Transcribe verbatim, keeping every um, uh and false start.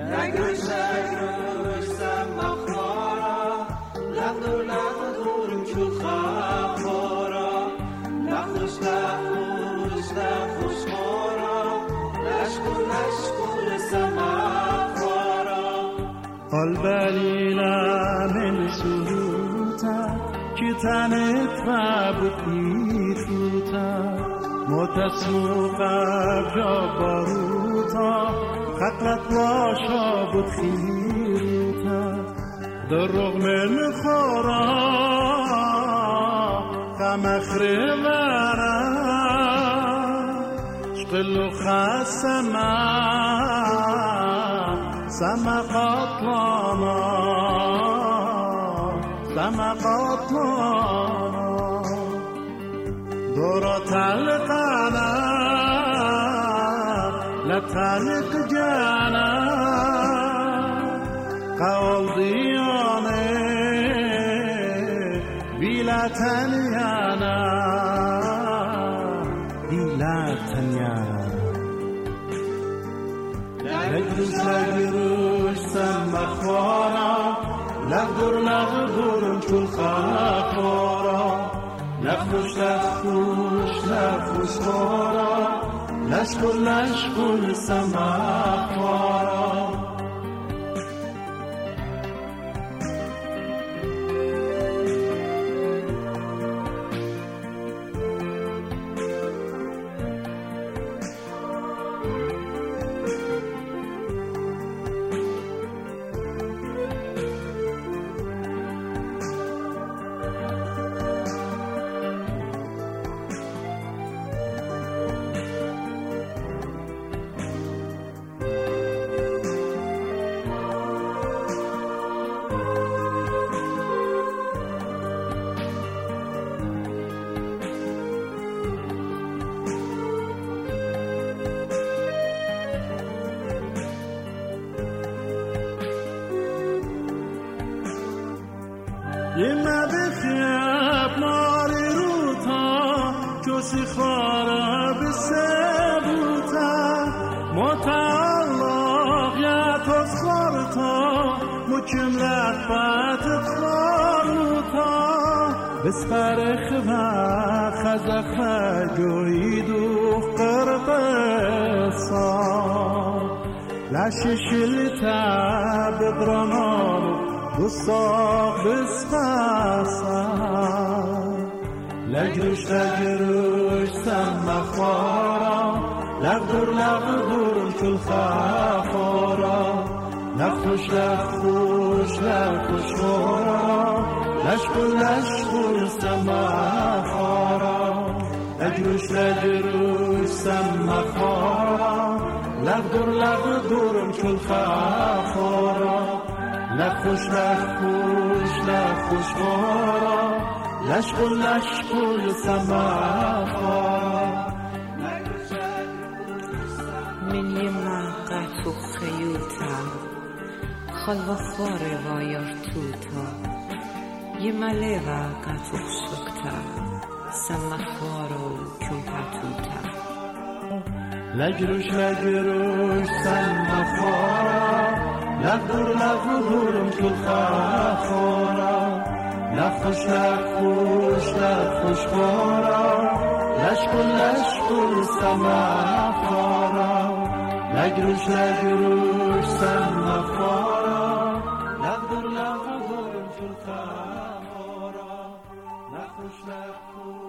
لگرش لگرش سمخ خارا لغدر لغدورم چو خفارا لخوش لخوش لخوش خارا لشکر لشکر سمخ خارا قلبلیلا من سلوتا کتانت فابتیفوتا متسوقا جبروتا خطلت واشا بتخیروتا در رغم الخورا خمخر ورا شقلو خسما سما قطلانا سما قطلانا دورا تعلقنا لا تعلق جانا قول ضياني بلا تنيانا بلا تنيانا لجروش لجروش سمخ خارا لغدر لغدرم چون خفارا لخوش لخوش لخوش خارا لشکر لشکر سمخ خارا یه مبخیب ناری روتا کسی خارا به سبوتا متعلق یا تسخارتا مکم لحفت خاروتا بسپر خوا خزخ جویدو قرقصا لششلتا بدرانارو دوستا بسپاسا لجروش لجروش سمخ خارا لغدر لغدرم چون خفارا لخوش لخوش لخوش خارا لشکر لشکر سمخ خارا لجروش لجروش سمخ خارا لغدر لغدرم چون خفارا لخوش لخوش لخوش خارا لشکر لشکر سمخ خارا من یما قطو خیوتا خلوا خاره وایر توتا یما لیوا قطو شکتا سمخ خارو کمپا توتا لجروش لجروش سمخ خارا لغدر لغدرم چون خفارا لخوش لخوش لخوش خارا لشکر لشکر سمخ خارا لجروش لجروش سمخ خارا لغدر لغدرم چون خفارا لخوش لخوش